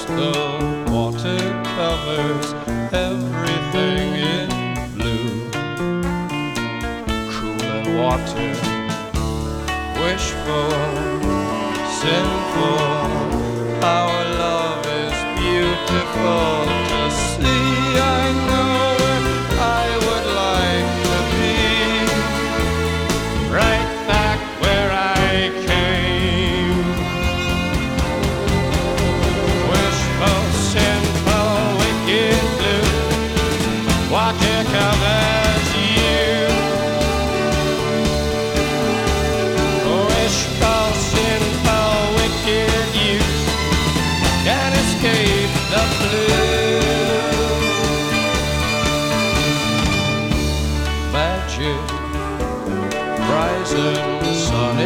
The water covers everything in blue. Cool and water, wishful, sinful.